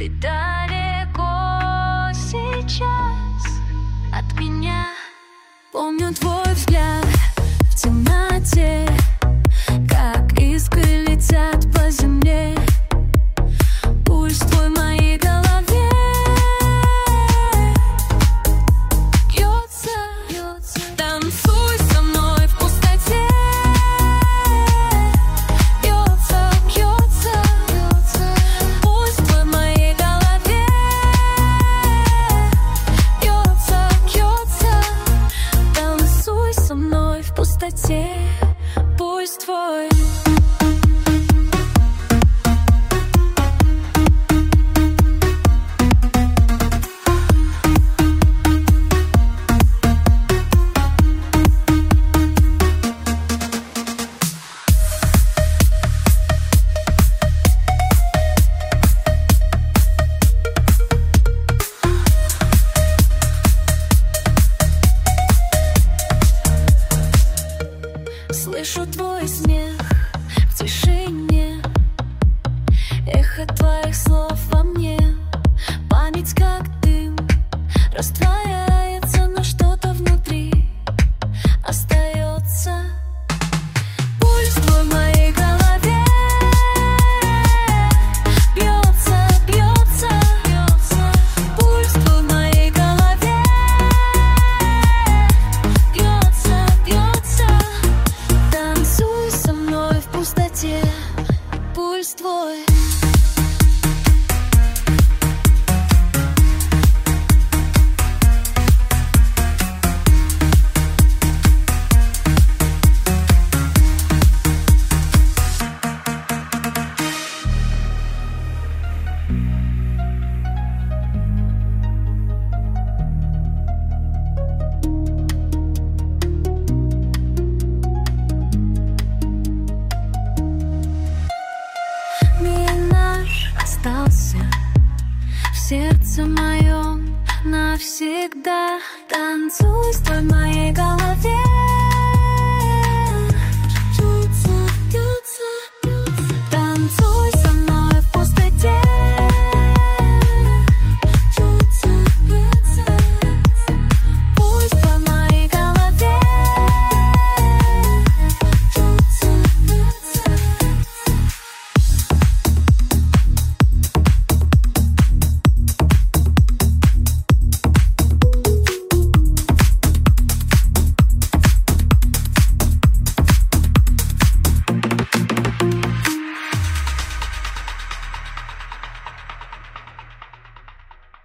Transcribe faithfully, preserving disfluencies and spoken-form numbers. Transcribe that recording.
Ты далеко сейчас от меня. Помню твой взгляд в темноте, как искры летят по земле. Пульс твой в моей голове бьется, бьется. Танцуй со мной в пустоте. Бьется, бьется, бьется. Пульс твой в моей голове бьется, бьется. Танцуй со мной в пустоте. Пульс твой. Слышу твой смех в тишине, эхо твоих слов во мне. Память как дым растворяется.